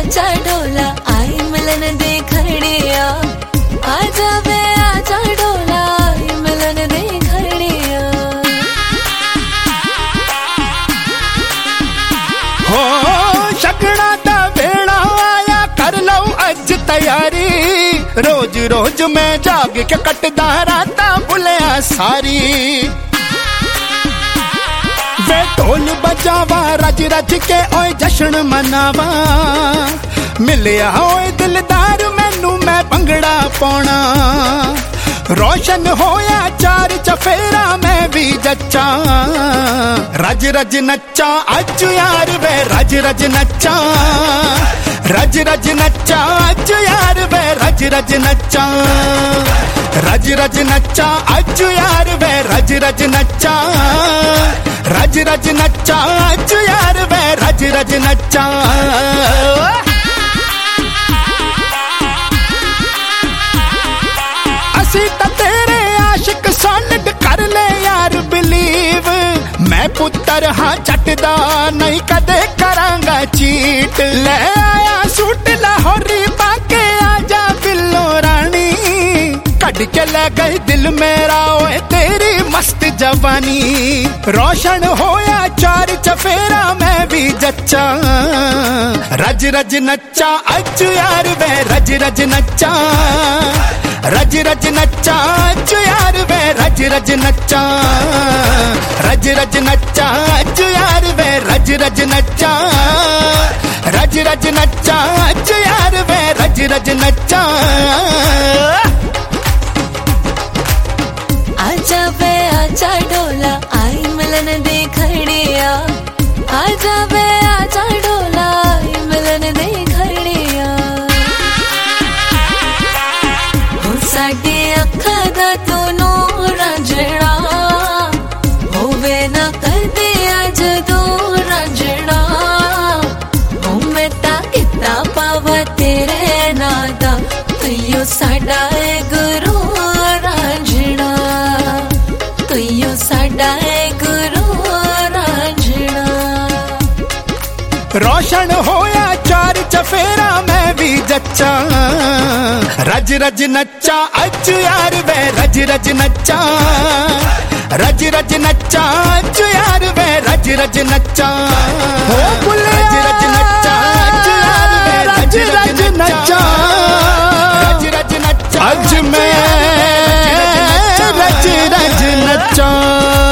आजा ढोला आई मिलन दे खड़िया, आजा वे आजा ढोला आई मिलन दे खड़िया। हो शगना दा वेला आया कर लो अज तैयारी, रोज रोज मैं जाग के कटदा राता भुलिया सारी। वे ढोल बजावा रज रज के ओए जश्न मनावा, मिलिया ओए दिलदार मैनू मैं भंगड़ा पाउणा। रोशन होया चार चफेरा मैं भी जच्चा, रज रज नच्चा अज यार वे रज रज नच्चा, रज रज नच्चा अज यार वे रज रज नच्चा, रज रज नच्चा अज यार वे रज रज नच्चा, रज रज नच्चा अज यार वे रज रज नच्चा। असी तो तेरे आशिक सॉलिड कर ले यार बिलीव, मैं पुत्र हाँ चटदा नहीं कदे करांगा चीट। ले आया सूट लाहौरी पाके आजा बिल्लो रानी, कट के ले गई दिल मेरा ओए तेरी मस्त जवानी। रोशन होया चार चफेरा मैं भी जच्चा, रज रज नच्चा अज यार वे रज रज नच्चा, रज रज नच्चा अज यार वे रज रज नच्चा, रज रज नच्चा अज यार वे रज रज नच्चा, रज रज नच्चा अज यार वे रज रज नच्चा। आजा वे आजा ढोला आई मिलन दे खड़िया, आजा वे आजा ढोला आई मिलन दे खड़िया। हो साडे अखां दा दोनों रांझणा, होवे ना कदे अज दो रांझणा। हो मैं तां किता पावा तेरे नादा, तुइयो साडा है गुरु रांझणा, तुइयो साडा है गुरु रांझणा। रोशन होया चार चफेरा मैं भी जच्चा, रज रज नच्चा अज यार वे रज रज नच्चा, रज रज नच्चा अज यार वे रज रज नच्चा। हो रज रज नच्चा अज यार वे रज रज नच्चा, रज रज नच्चा अज मैं रज रज नच्चा।